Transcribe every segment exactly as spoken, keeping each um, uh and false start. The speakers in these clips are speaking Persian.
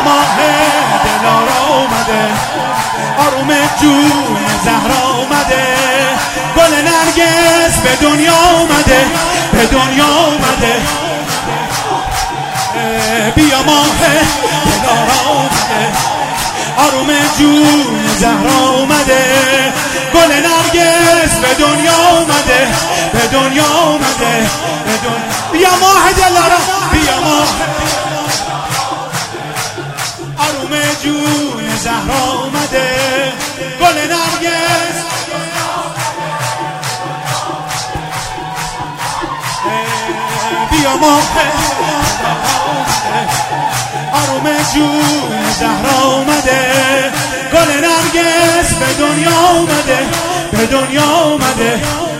ماه دلارا اومده، آروم جون زهرا اومده، گل نرگس به دنیا اومده، به دنیا اومده. بیا ماه دلارا اومده، آروم جون زهرا اومده، گل نرگس به دنیا اومده، به دنیا اومده، به دنیا. بیا ماه دلارا، بیا ماه آروم جون زهرا اومده، گل نرگس بیا ماه آروم جون زهرا اومده، گل نرگس به دنیا اومده، به دنیا اومده.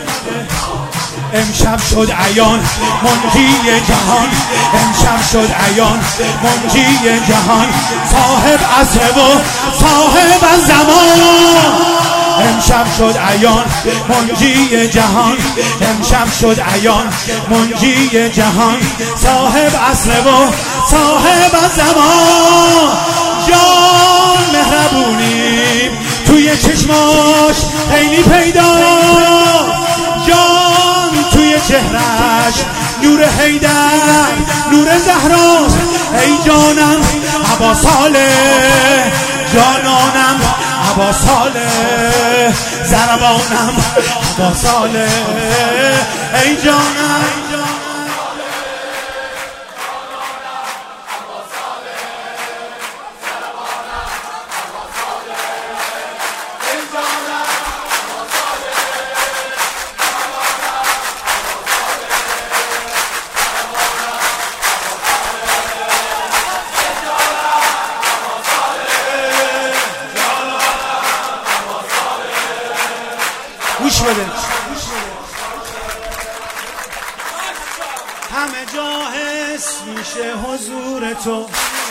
امشب شد عیان منجی جهان، امشب شد عیان منجی جهان، صاحب عصر و صاحب الزمان. امشب شد عیان منجی جهان، امشب شد عیان منجی جهان، صاحب عصر و صاحب الزمان. جان مهربونی توی چشماش خیلی پیدا، جان توی چهرش نور حیدر، نور زهراست. ای جانم عباساله، جانانم عباساله، زربانم عباساله. ای جانم گوش بده. همه جا حس میشه حضور تو،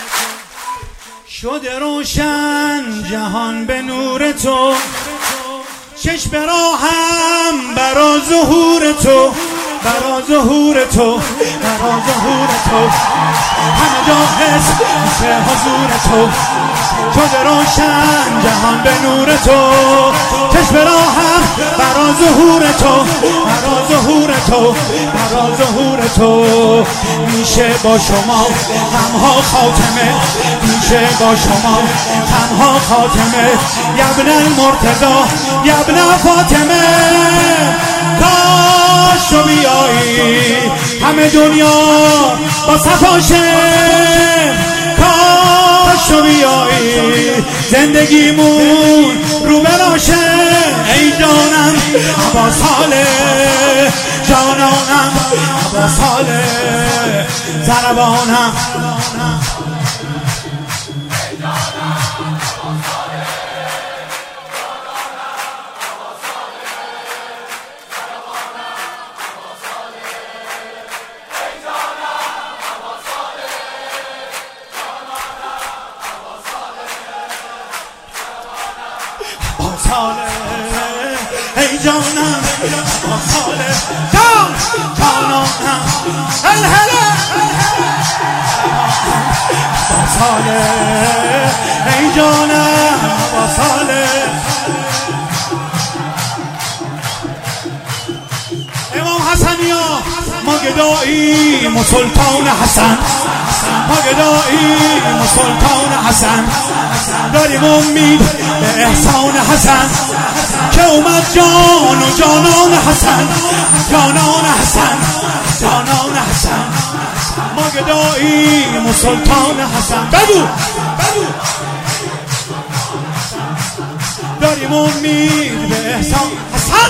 شده روشن جهان به نور تو، چشم راهم برا ظهور تو، برا ظهور تو، برا ظهور تو. همه جا حس میشه حضور تو، شده روشن جهان به نور تو، چشم راهم برا ظهور تو، برا ظهور تو، برا ظهور تو. میشه با شما غمها خاتمه، میشه با شما غمها خاتمه. یبن المرتضی یبن فاطمه، کاش تو بیایی همه دنیا با صفاشه، کاش تو بیایی زندگیمون رو براشه. ای جانم عباساله، جانانم عباساله، زربانم عباساله. ای جانم عباساله، جان جانانم هل هله عباساله. ای جانم عباساله. امام حسنیا ما گدایی مسلطان حسن، ما گدایی مسلطان حسن، داریم امید به احسان حسن که اومد جان و جانان حسن، جانان حسن، جانان حسن. ما گدایی مسلطان حسن، بگو بگو، داریم امید به احسان حسن.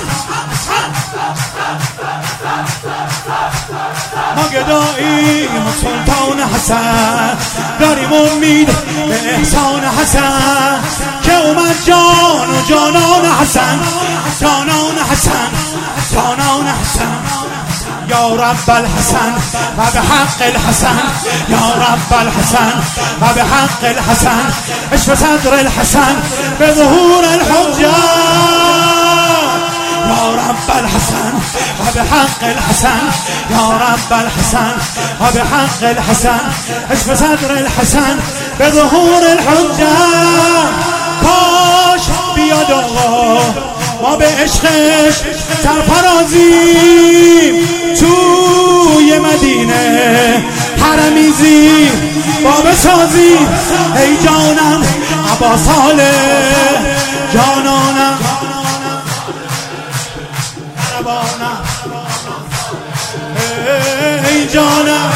ما گدایی سلطان حسن، داریم امید به احسان حسن که اومد جان و جانان حسن، جانان حسن، جانان حسن. یا رب الحسن و به حق الحسن، یا رب الحسن و به حق الحسن، اشف صدر الحسن به ظهور الحجة. یا رب الحسن و به حق الحسن یا رب الحسن و به حق الحسن حسب صدر الحسن به ظهور الحجه کاش بیاد آقا ما به عشقش سرفرازیم توی مدینه حرمیزی باب سازی ای جانم عبا صالح جانانم عربانم ای جانم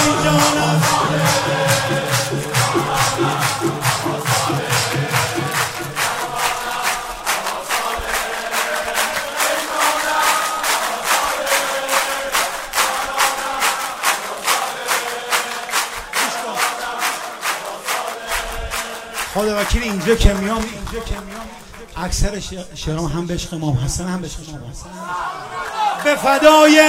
خدا وکیل اینجا که میام اکثر شعرام هم به عشق امام حسن هم به عشق امام حسن به فدای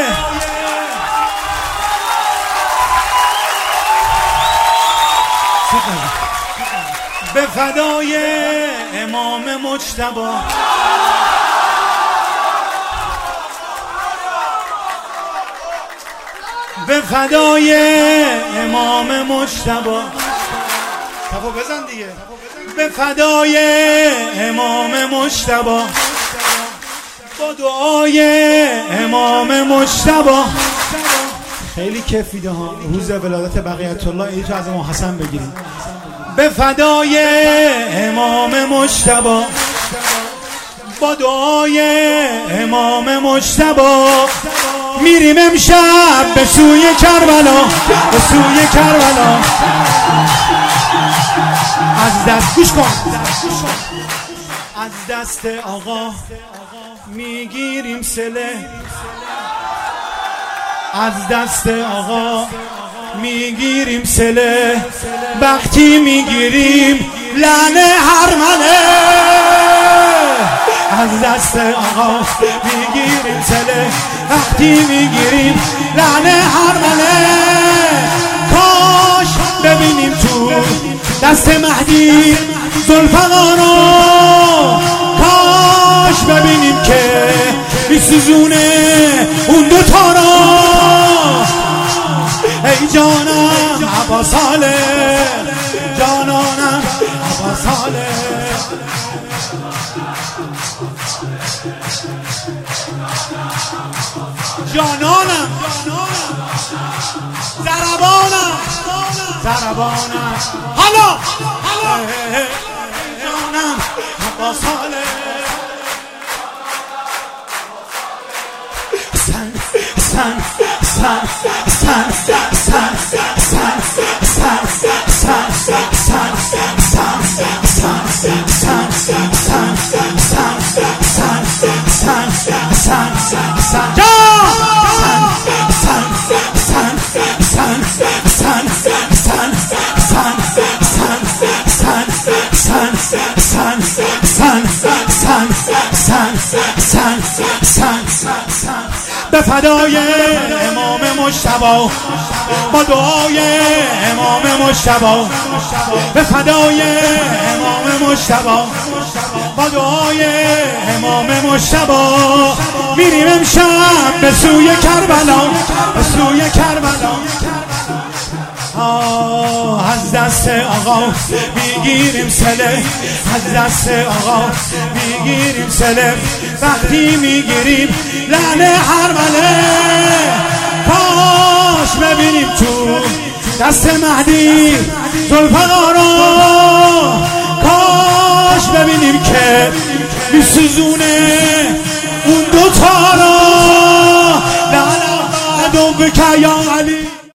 به فدای امام مجتبی به فدای امام مجتبی تفو بزن دیگه به فدای امام مجتبی با دعای امام مجتبی خیلی کیف میده ها روز ولادت بقیت الله اینو از امام حسن بگیریم به فدای امام مجتبی با دعای امام مجتبی میریم امشب به سوی کربلا به سوی کربلا از دست گوش کن از دست آقا میگیریم سله از دست آقا میگیریم سله وقتی میگیریم لعنه هرمنه از دست آقا میگیریم سله وقتی میگیریم لعنه هرمنه کاش ببینیم تو دست مهدی ذوالفقارو کاش ببینیم که میسوزونه اون دوتا رو ای جانم عبا صالح جانانم عبا صالح جانانم ضربانم ضربانم حالا جانم عبا صالح سن سن سن سن سن سن سن سن به فدای امام مجتبی با دعای امام مجتبی به فدای امام مجتبی با دعای امام مجتبی میریم امشب به سوی کربلا به سوی کربلا آه از دست آقا میگیریم سله از دست آقا میگیریم سله وقتی میگیریم لعنه هرمله کاش ببینیم تو دست مهدی ذوالفقارو کاش ببینیم که میسوزونه اون دوتا رو لعنه عدو که یا علی